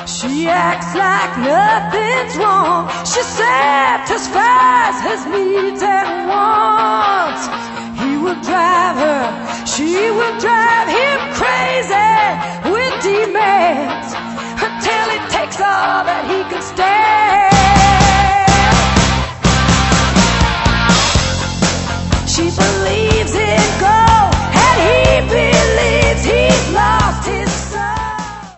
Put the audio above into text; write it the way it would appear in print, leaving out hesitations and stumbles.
She acts like nothing's wrong. She's satisfies his needs and wants. He will drive her, she will drive him crazy with demands until he takes all that he can stand.